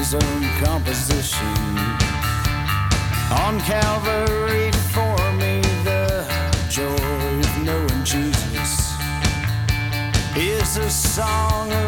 his own composition. On Calvary for me, the joy of knowing Jesus is a song